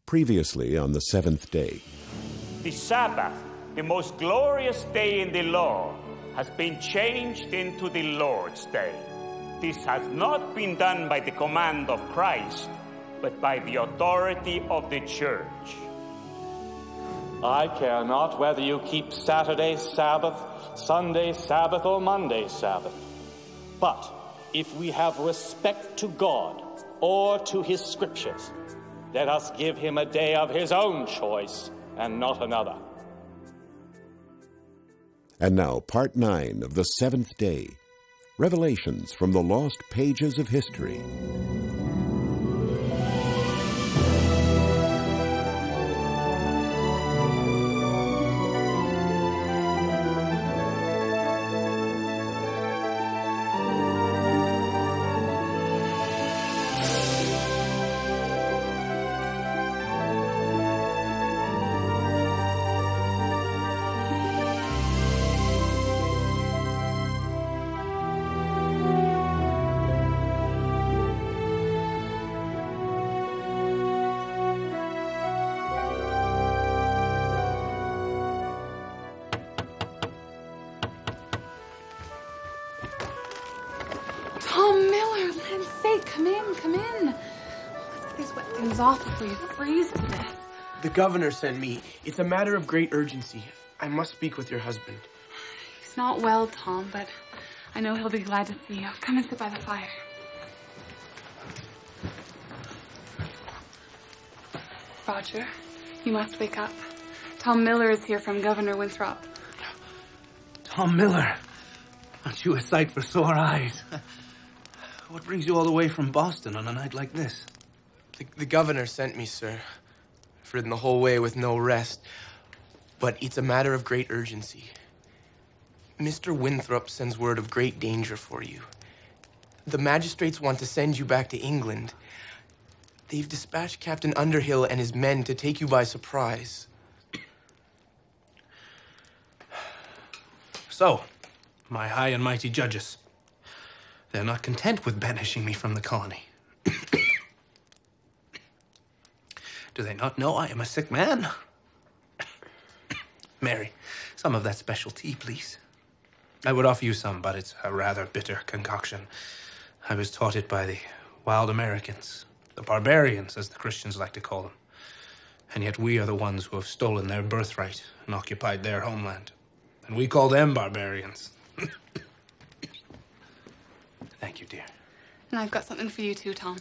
Previously on the seventh day. The Sabbath, the most glorious day in the law, has been changed into the Lord's Day. This has not been done by the command of Christ, but by the authority of the church. I care not whether you keep Saturday Sabbath, Sunday Sabbath, or Monday Sabbath. But if we have respect to God or to his scriptures, let us give him a day of his own choice and not another. And now, part 9 of the seventh day. Revelations from the lost pages of history. Tom Miller, land's sake, come in. Let's get these wet things off before you freeze to death. The governor sent me. It's a matter of great urgency. I must speak with your husband. He's not well, Tom, but I know he'll be glad to see you. Come and sit by the fire. Roger, you must wake up. Tom Miller is here from Governor Winthrop. Tom Miller, aren't you a sight for sore eyes? What brings you all the way from Boston on a night like this? The governor sent me, sir. I've ridden the whole way with no rest. But it's a matter of great urgency. Mr. Winthrop sends word of great danger for you. The magistrates want to send you back to England. They've dispatched Captain Underhill and his men to take you by surprise. So, my high and mighty judges, they're not content with banishing me from the colony. Do they not know I am a sick man? Mary, some of that special tea, please. I would offer you some, but it's a rather bitter concoction. I was taught it by the wild Americans, the barbarians, as the Christians like to call them. And yet we are the ones who have stolen their birthright and occupied their homeland. And we call them barbarians. Thank you, dear. And I've got something for you too, Tom.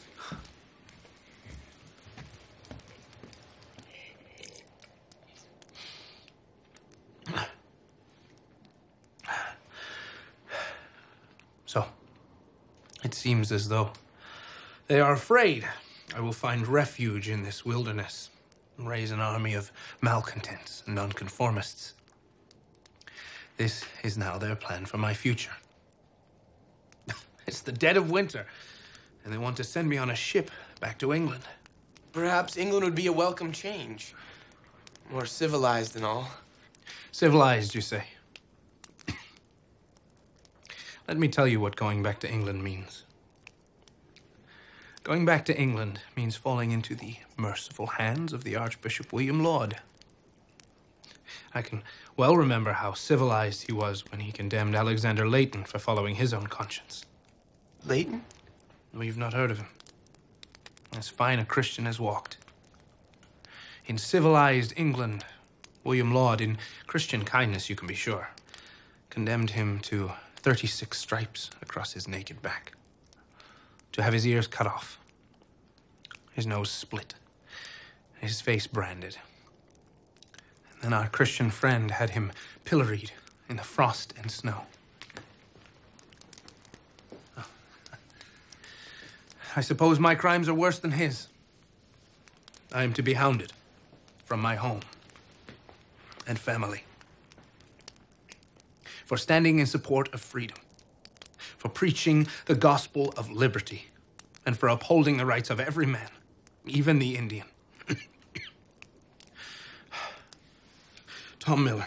So, it seems as though they are afraid I will find refuge in this wilderness and raise an army of malcontents and nonconformists. This is now their plan for my future. It's the dead of winter, and they want to send me on a ship back to England. Perhaps England would be a welcome change. More civilized and all. Civilized, you say? Let me tell you what going back to England means. Going back to England means falling into the merciful hands of the Archbishop William Laud. I can well remember how civilized he was when he condemned Alexander Leighton for following his own conscience. Leighton? Well, you've not heard of him. As fine a Christian as walked. In civilized England, William Laud, in Christian kindness, you can be sure, condemned him to 36 stripes across his naked back, to have his ears cut off, his nose split, his face branded. And then our Christian friend had him pilloried in the frost and snow. I suppose my crimes are worse than his. I am to be hounded from my home and family for standing in support of freedom, for preaching the gospel of liberty, and for upholding the rights of every man, even the Indian. Tom Miller,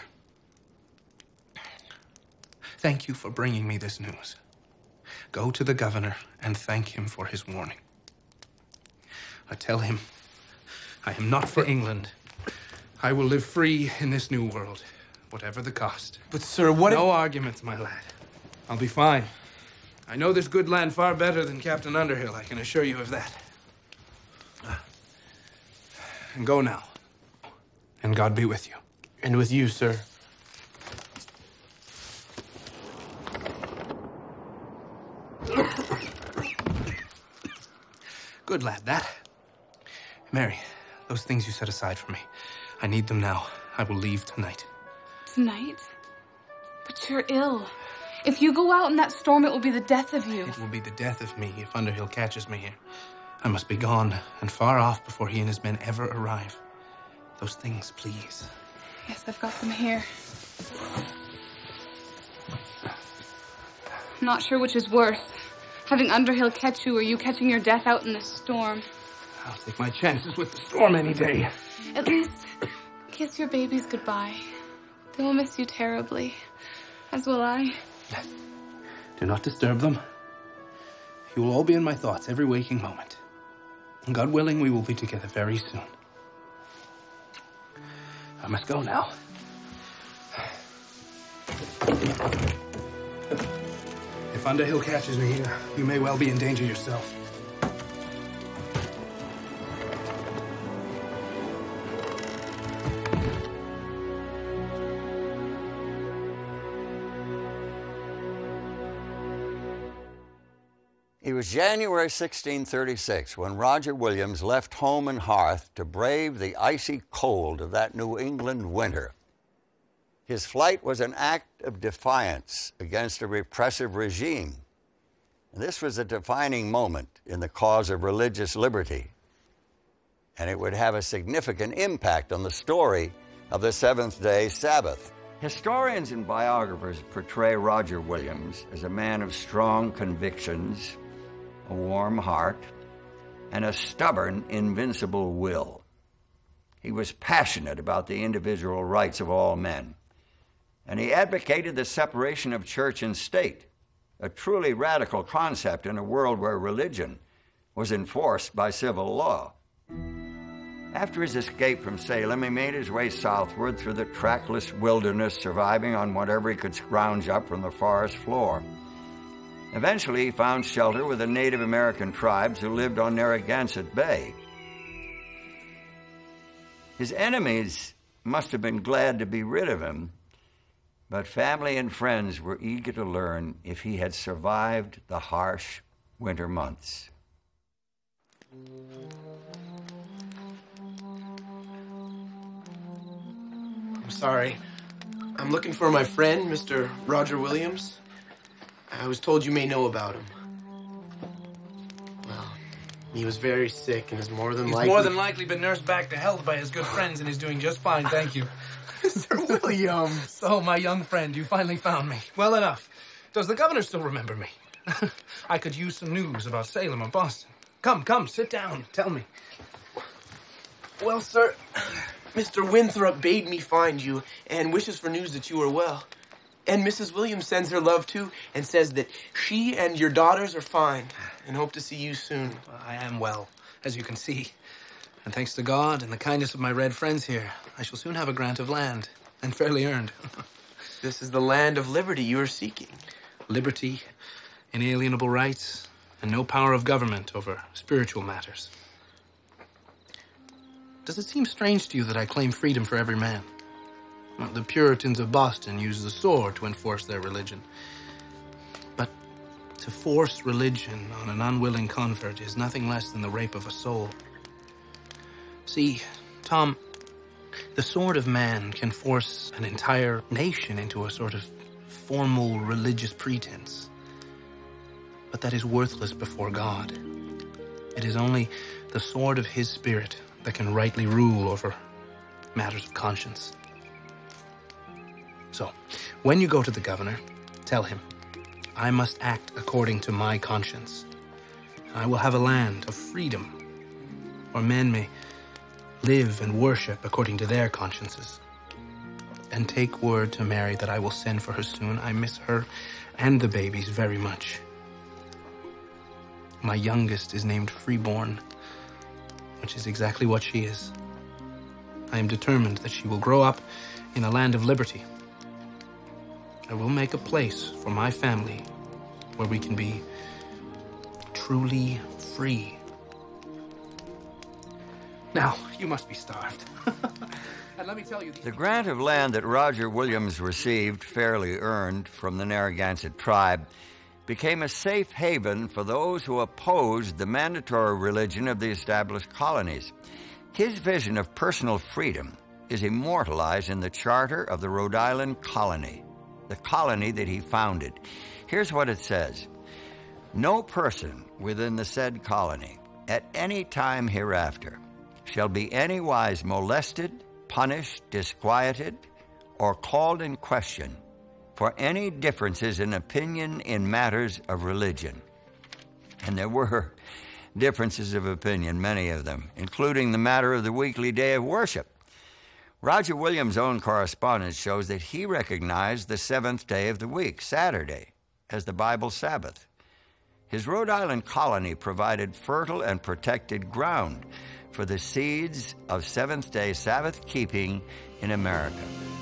thank you for bringing me this news. Go to the governor and thank him for his warning. I tell him I am not for England. I will live free in this new world, whatever the cost. But, sir, what if... No arguments, my lad. I'll be fine. I know this good land far better than Captain Underhill, I can assure you of that. And go now. And God be with you. And with you, sir. Good lad, that. Mary, those things you set aside for me, I need them now. I will leave tonight. Tonight? But you're ill. If you go out in that storm, it will be the death of you. It will be the death of me if Underhill catches me here. I must be gone and far off before he and his men ever arrive. Those things, please. Yes, I've got them here. I'm not sure which is worse. Having Underhill catch you or you catching your death out in the storm. I'll take my chances with the storm any day. At least, kiss your babies goodbye. They will miss you terribly. As will I. Do not disturb them. You will all be in my thoughts every waking moment. And God willing, we will be together very soon. I must go now. If Underhill catches me here, you may well be in danger yourself. It was January 1636 when Roger Williams left home and hearth to brave the icy cold of that New England winter. His flight was an act of defiance against a repressive regime. And this was a defining moment in the cause of religious liberty. And it would have a significant impact on the story of the Seventh-day Sabbath. Historians and biographers portray Roger Williams as a man of strong convictions, a warm heart, and a stubborn, invincible will. He was passionate about the individual rights of all men, and he advocated the separation of church and state, a truly radical concept in a world where religion was enforced by civil law. After his escape from Salem, he made his way southward through the trackless wilderness, surviving on whatever he could scrounge up from the forest floor. Eventually, he found shelter with the Native American tribes who lived on Narragansett Bay. His enemies must have been glad to be rid of him, but family and friends were eager to learn if he had survived the harsh winter months. I'm sorry. I'm looking for my friend, Mr. Roger Williams. I was told you may know about him. Well, he was very sick and is more than likely... He's more than likely been nursed back to health by his good friends and is doing just fine, thank you. Mr. Williams! So, my young friend, you finally found me. Well enough. Does the governor still remember me? I could use some news about Salem or Boston. Come, sit down. Tell me. Well, sir, Mr. Winthrop bade me find you and wishes for news that you are well. And Mrs. Williams sends her love, too, and says that she and your daughters are fine and hope to see you soon. I am well, as you can see. And thanks to God and the kindness of my red friends here, I shall soon have a grant of land, and fairly earned. This is the land of liberty you are seeking. Liberty, inalienable rights, and no power of government over spiritual matters. Does it seem strange to you that I claim freedom for every man? Well, the Puritans of Boston used the sword to enforce their religion. But to force religion on an unwilling convert is nothing less than the rape of a soul. See, Tom, the sword of man can force an entire nation into a sort of formal religious pretense. But that is worthless before God. It is only the sword of his spirit that can rightly rule over matters of conscience. So, when you go to the governor, tell him, I must act according to my conscience. I will have a land of freedom, where men may live and worship according to their consciences. And take word to Mary that I will send for her soon. I miss her and the babies very much. My youngest is named Freeborn, which is exactly what she is. I am determined that she will grow up in a land of liberty. I will make a place for my family where we can be truly free. Now, you must be starved. And let me tell you... The grant of land that Roger Williams received, fairly earned, from the Narragansett tribe, became a safe haven for those who opposed the mandatory religion of the established colonies. His vision of personal freedom is immortalized in the charter of the Rhode Island Colony, the colony that he founded. Here's what it says. No person within the said colony at any time hereafter shall be anywise molested, punished, disquieted, or called in question for any differences in opinion in matters of religion. And there were differences of opinion, many of them, including the matter of the weekly day of worship. Roger Williams' own correspondence shows that he recognized the seventh day of the week, Saturday, as the Bible Sabbath. His Rhode Island colony provided fertile and protected ground for the seeds of seventh-day Sabbath keeping in America.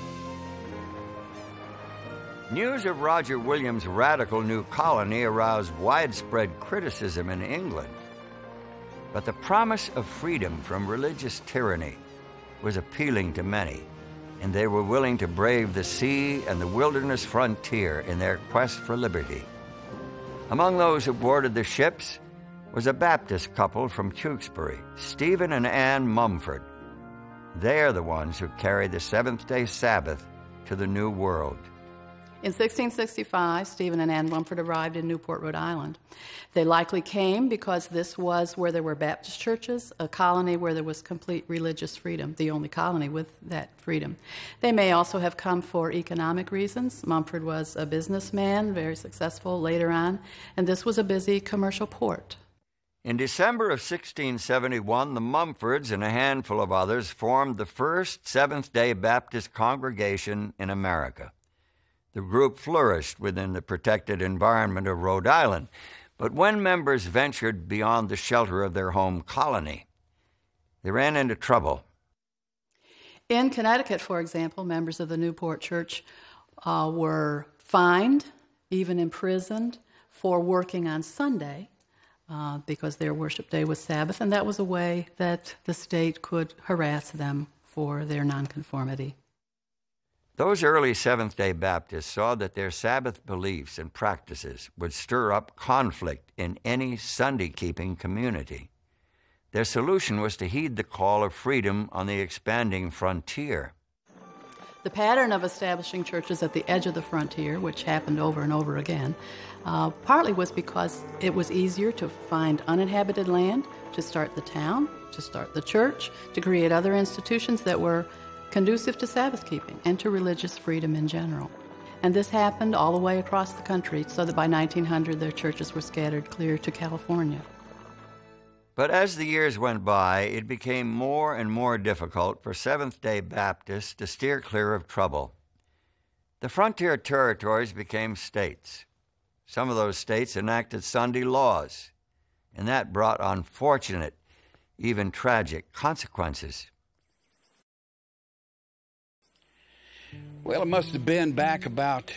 News of Roger Williams' radical new colony aroused widespread criticism in England. But the promise of freedom from religious tyranny was appealing to many, and they were willing to brave the sea and the wilderness frontier in their quest for liberty. Among those who boarded the ships was a Baptist couple from Tewksbury, Stephen and Anne Mumford. They are the ones who carried the seventh-day Sabbath to the New World. In 1665, Stephen and Anne Mumford arrived in Newport, Rhode Island. They likely came because this was where there were Baptist churches, a colony where there was complete religious freedom, the only colony with that freedom. They may also have come for economic reasons. Mumford was a businessman, very successful later on, and this was a busy commercial port. In December of 1671, the Mumfords and a handful of others formed the first Seventh-day Baptist congregation in America. The group flourished within the protected environment of Rhode Island, but when members ventured beyond the shelter of their home colony, they ran into trouble. In Connecticut, for example, members of the Newport Church were fined, even imprisoned, for working on Sunday because their worship day was Sabbath, and that was a way that the state could harass them for their nonconformity. Those early Seventh-day Baptists saw that their Sabbath beliefs and practices would stir up conflict in any Sunday-keeping community. Their solution was to heed the call of freedom on the expanding frontier. The pattern of establishing churches at the edge of the frontier, which happened over and over again, partly was because it was easier to find uninhabited land, to start the town, to start the church, to create other institutions that were conducive to Sabbath keeping and to religious freedom in general. And this happened all the way across the country, so that by 1900 their churches were scattered clear to California. But as the years went by, it became more and more difficult for Seventh-day Baptists to steer clear of trouble. The frontier territories became states. Some of those states enacted Sunday laws, and that brought unfortunate, even tragic consequences. Well, it must have been back about,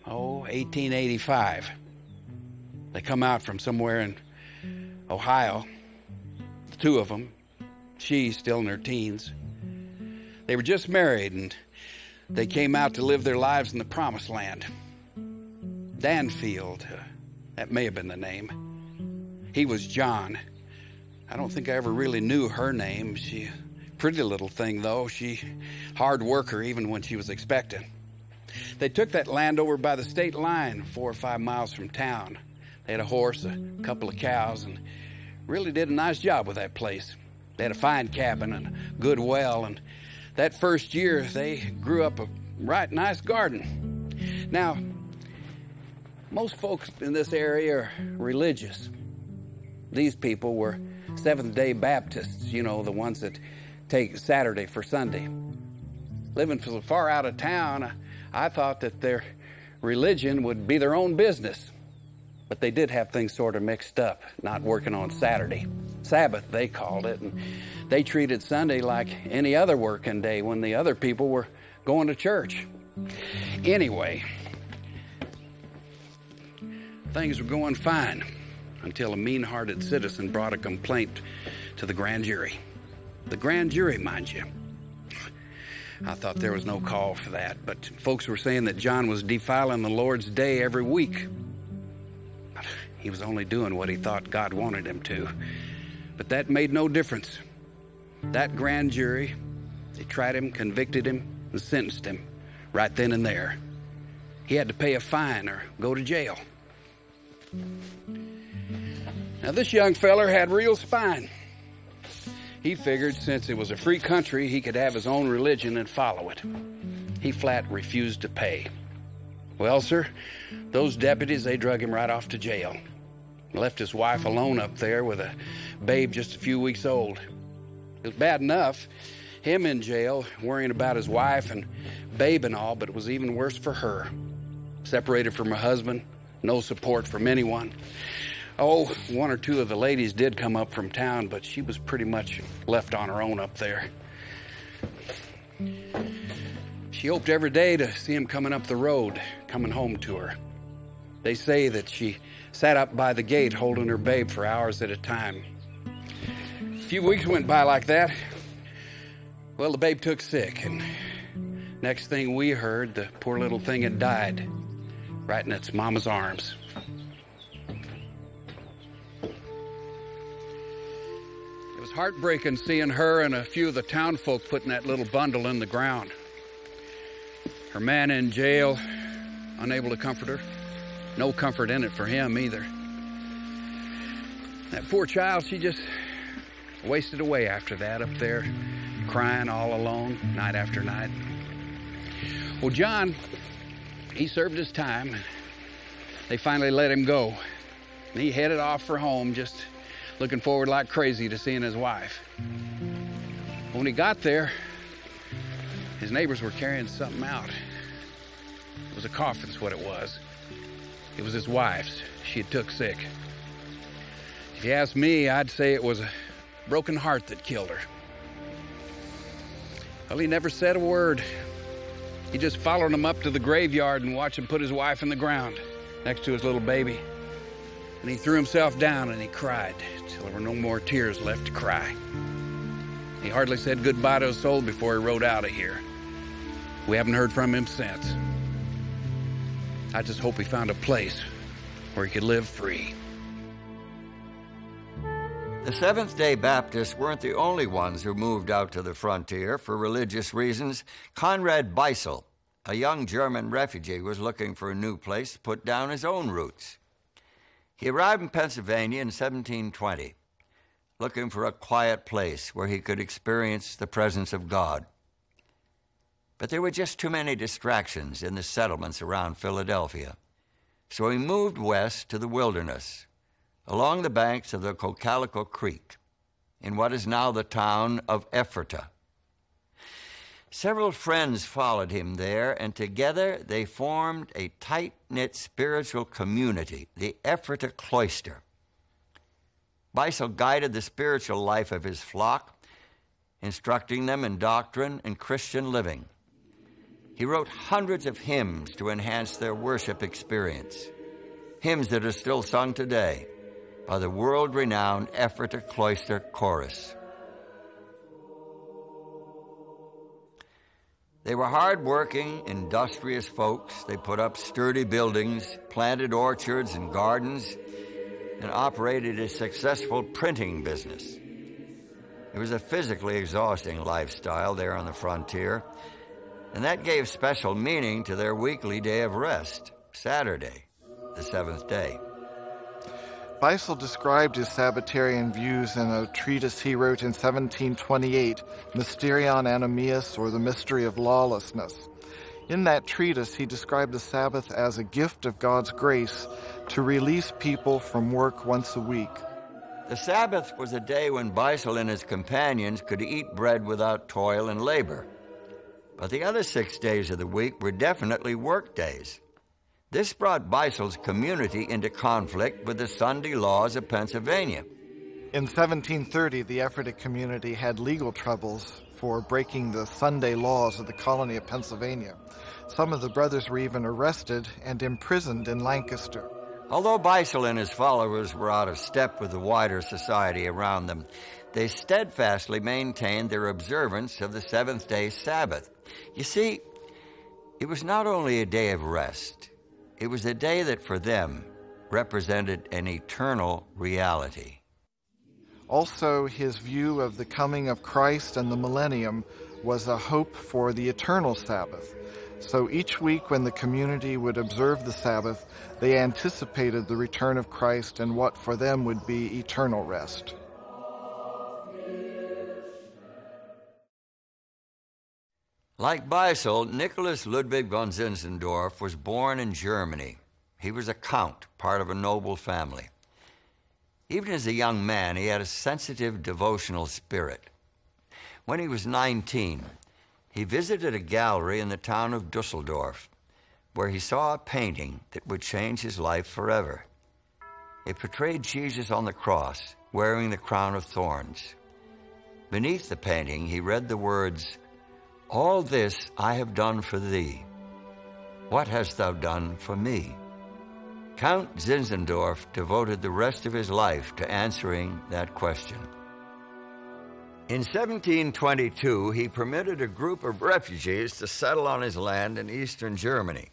1885. They come out from somewhere in Ohio, the two of them. She's still in her teens. They were just married, and they came out to live their lives in the Promised Land. Danfield, that may have been the name. He was John. I don't think I ever really knew her name. She... Pretty little thing, though. She hard worker even when she was expecting. They took that land over by the state line 4 or 5 miles from town. They had a horse, a couple of cows, and really did a nice job with that place. They had a fine cabin and a good well, and that first year they grew up a right nice garden. Now, most folks in this area are religious. These people were Seventh-day Baptists, the ones that take Saturday for Sunday. Living so far out of town, I thought that their religion would be their own business. But they did have things sort of mixed up, not working on Saturday. Sabbath, they called it, and they treated Sunday like any other working day when the other people were going to church. Anyway, things were going fine until a mean-hearted citizen brought a complaint to the grand jury. The grand jury, mind you. I thought there was no call for that, but folks were saying that John was defiling the Lord's day every week. But he was only doing what he thought God wanted him to. But that made no difference. That grand jury, they tried him, convicted him, and sentenced him right then and there. He had to pay a fine or go to jail. Now, this young feller had real spine. He figured since it was a free country, he could have his own religion and follow it. He flat refused to pay. Well, sir, those deputies, they drug him right off to jail. Left his wife alone up there with a babe just a few weeks old. It was bad enough, him in jail, worrying about his wife and babe and all, but it was even worse for her. Separated from her husband, no support from anyone. Oh, one or two of the ladies did come up from town, but she was pretty much left on her own up there. She hoped every day to see him coming up the road, coming home to her. They say that she sat up by the gate holding her babe for hours at a time. A few weeks went by like that. Well, the babe took sick, and next thing we heard, the poor little thing had died right in its mama's arms. It was heartbreaking seeing her and a few of the town folk putting that little bundle in the ground. Her man in jail, unable to comfort her. No comfort in it for him either. That poor child, she just wasted away after that up there, crying all alone, night after night. Well, John, he served his time. They finally let him go. And he headed off for home, just looking forward like crazy to seeing his wife. When he got there, his neighbors were carrying something out. It was a coffin's what it was. It was his wife's. She had took sick. If you ask me, I'd say it was a broken heart that killed her. Well, he never said a word. He just followed him up to the graveyard and watched him put his wife in the ground next to his little baby. And he threw himself down and he cried till there were no more tears left to cry. He hardly said goodbye to his soul before he rode out of here. We haven't heard from him since. I just hope he found a place where he could live free. The Seventh-day Baptists weren't the only ones who moved out to the frontier for religious reasons. Conrad Beissel, a young German refugee, was looking for a new place to put down his own roots. He arrived in Pennsylvania in 1720, looking for a quiet place where he could experience the presence of God. But there were just too many distractions in the settlements around Philadelphia. So he moved west to the wilderness, along the banks of the Cocalico Creek, in what is now the town of Ephrata. Several friends followed him there, and together they formed a tight-knit spiritual community, the Ephrata Cloister. Beissel guided the spiritual life of his flock, instructing them in doctrine and Christian living. He wrote hundreds of hymns to enhance their worship experience, hymns that are still sung today by the world-renowned Ephrata Cloister Chorus. They were hard-working, industrious folks. They put up sturdy buildings, planted orchards and gardens, and operated a successful printing business. It was a physically exhausting lifestyle there on the frontier, and that gave special meaning to their weekly day of rest, Saturday, the seventh day. Beissel described his Sabbatarian views in a treatise he wrote in 1728, Mysterion Animeus, or The Mystery of Lawlessness. In that treatise, he described the Sabbath as a gift of God's grace to release people from work once a week. The Sabbath was a day when Beissel and his companions could eat bread without toil and labor. But the other 6 days of the week were definitely work days. This brought Beissel's community into conflict with the Sunday laws of Pennsylvania. In 1730, the Ephrata community had legal troubles for breaking the Sunday laws of the colony of Pennsylvania. Some of the brothers were even arrested and imprisoned in Lancaster. Although Beissel and his followers were out of step with the wider society around them, they steadfastly maintained their observance of the seventh-day Sabbath. You see, it was not only a day of rest, it was a day that for them represented an eternal reality. Also, his view of the coming of Christ and the millennium was a hope for the eternal Sabbath. So each week when the community would observe the Sabbath, they anticipated the return of Christ and what for them would be eternal rest. Like Beissel, Nicholas Ludwig von Zinzendorf was born in Germany. He was a count, part of a noble family. Even as a young man, he had a sensitive, devotional spirit. When he was 19, he visited a gallery in the town of Dusseldorf, where he saw a painting that would change his life forever. It portrayed Jesus on the cross, wearing the crown of thorns. Beneath the painting, he read the words, "All this I have done for thee. What hast thou done for me?" Count Zinzendorf devoted the rest of his life to answering that question. In 1722, he permitted a group of refugees to settle on his land in eastern Germany.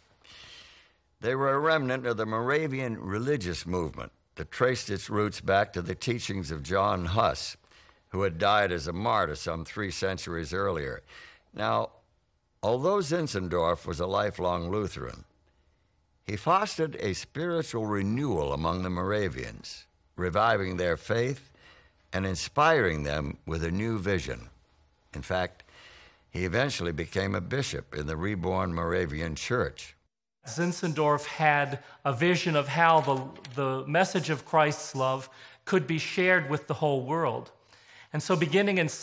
They were a remnant of the Moravian religious movement that traced its roots back to the teachings of John Huss, who had died as a martyr some 3 centuries earlier. Now, although Zinzendorf was a lifelong Lutheran, he fostered a spiritual renewal among the Moravians, reviving their faith and inspiring them with a new vision. In fact, he eventually became a bishop in the reborn Moravian Church. Zinzendorf had a vision of how the message of Christ's love could be shared with the whole world. And so beginning in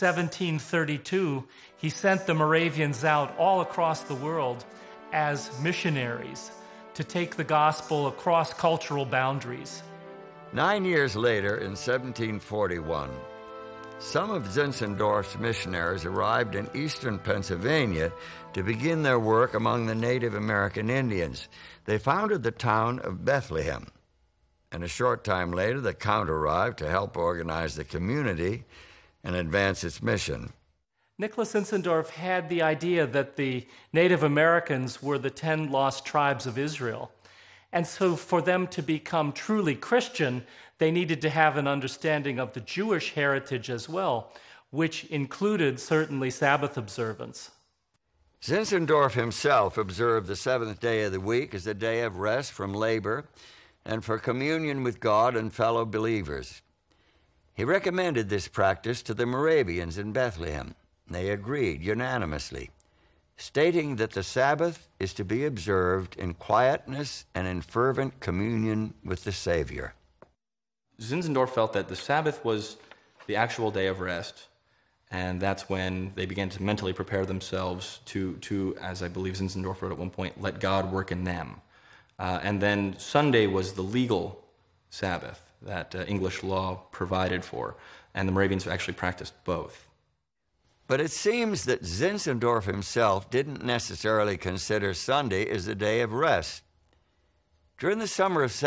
1732, he sent the Moravians out all across the world as missionaries to take the gospel across cultural boundaries. 9 years later, in 1741, some of Zinzendorf's missionaries arrived in eastern Pennsylvania to begin their work among the Native American Indians. They founded the town of Bethlehem, and a short time later, the Count arrived to help organize the community and advance its mission. Nicholas Zinzendorf had the idea that the Native Americans were the 10 lost tribes of Israel. And so for them to become truly Christian, they needed to have an understanding of the Jewish heritage as well, which included certainly Sabbath observance. Zinzendorf himself observed the seventh day of the week as a day of rest from labor and for communion with God and fellow believers. He recommended this practice to the Moravians in Bethlehem. They agreed unanimously, stating that the Sabbath is to be observed in quietness and in fervent communion with the Savior. Zinzendorf felt that the Sabbath was the actual day of rest, and that's when they began to mentally prepare themselves to, as I believe Zinzendorf wrote at one point, let God work in them. And then Sunday was the legal Sabbath that English law provided for, and the Moravians actually practiced both. But it seems that Zinzendorf himself didn't necessarily consider Sunday as a day of rest. During the summer of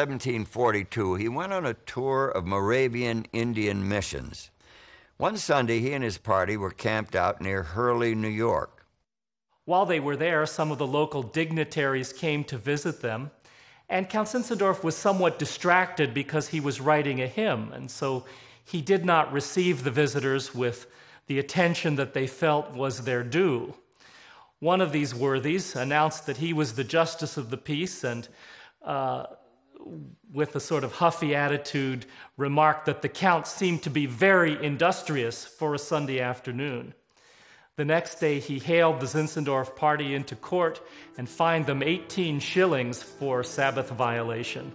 1742, he went on a tour of Moravian Indian missions. One Sunday, he and his party were camped out near Hurley, New York. While they were there, some of the local dignitaries came to visit them, and Count Zinzendorf was somewhat distracted because he was writing a hymn, and so he did not receive the visitors with the attention that they felt was their due. One of these worthies announced that he was the justice of the peace and, with a sort of huffy attitude, remarked that the Count seemed to be very industrious for a Sunday afternoon. The next day, he hailed the Zinzendorf party into court and fined them 18 shillings for Sabbath violation.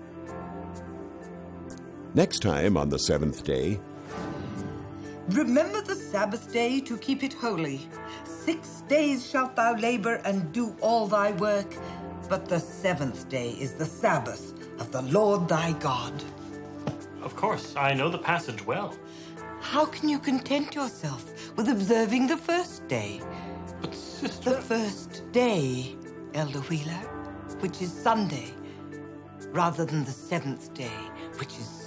Next time on the seventh day, remember the Sabbath day to keep it holy. 6 days shalt thou labor and do all thy work, but the 7th day is the Sabbath of the Lord thy God. Of course, I know the passage well. How can you content yourself with observing the first day? But, Sister... The first day, Elder Wheeler, which is Sunday, rather than the seventh day, which is